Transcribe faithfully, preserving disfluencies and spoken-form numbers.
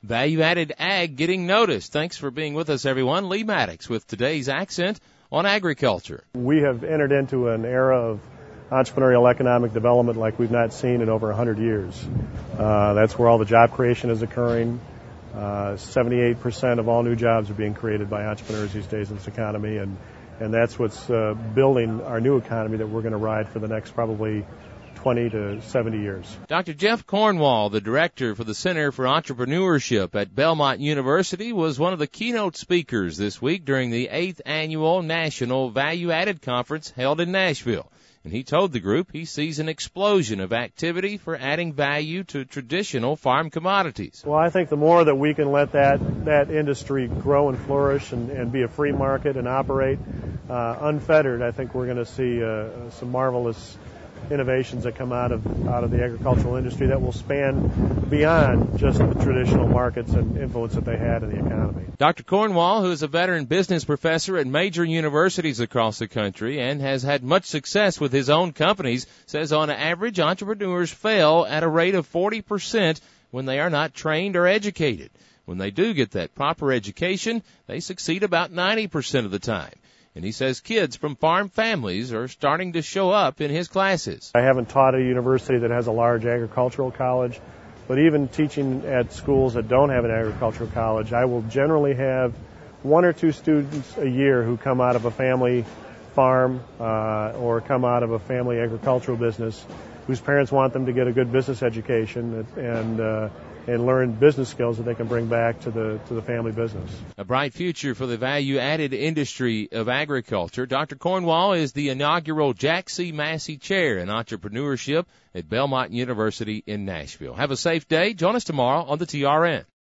Value-added ag getting noticed. Thanks for being with us, everyone. Lee Maddox with today's accent on agriculture. We have entered into an era of entrepreneurial economic development like we've not seen in over one hundred years. Uh, that's where all the job creation is occurring. Uh, seventy-eight percent of all new jobs are being created by entrepreneurs these days in this economy, and, and that's what's uh, building our new economy that we're going to ride for the next probably twenty to seventy years. Doctor Jeff Cornwall, the director for the Center for Entrepreneurship at Belmont University, was one of the keynote speakers this week during the eighth Annual National Value Added Conference held in Nashville. And he told the group he sees an explosion of activity for adding value to traditional farm commodities. Well, I think the more that we can let that, that industry grow and flourish and, and be a free market and operate uh, unfettered, I think we're going to see uh, some marvelous innovations that come out of out of the agricultural industry that will span beyond just the traditional markets and influence that they had in the economy. Doctor Cornwall, who is a veteran business professor at major universities across the country and has had much success with his own companies, says on average entrepreneurs fail at a rate of forty percent when they are not trained or educated. When they do get that proper education, they succeed about ninety percent of the time. And he says kids from farm families are starting to show up in his classes. I haven't taught at a university that has a large agricultural college, but even teaching at schools that don't have an agricultural college, I will generally have one or two students a year who come out of a family farm uh, or come out of a family agricultural business whose parents want them to get a good business education and uh, and learn business skills that they can bring back to the to the family business. A bright future for the value-added industry of agriculture. Doctor Cornwall is the inaugural Jack C. Massey Chair in Entrepreneurship at Belmont University in Nashville. Have a safe day. Join us tomorrow on the T R N.